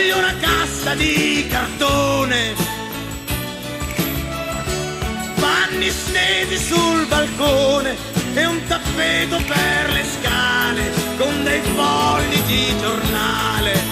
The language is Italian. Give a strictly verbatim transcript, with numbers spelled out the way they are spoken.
Voglio una cassa di cartone, panni stesi sul balcone e un tappeto per le scale con dei fogli di giornale.